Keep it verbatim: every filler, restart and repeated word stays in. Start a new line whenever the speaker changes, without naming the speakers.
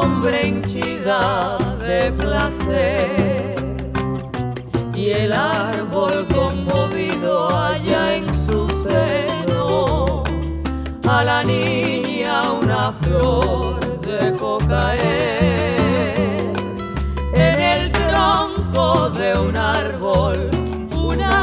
hombre hinchida de placer, y el árbol conmovido halla en su seno a la niña una flor dejó caer. En el tronco de un árbol una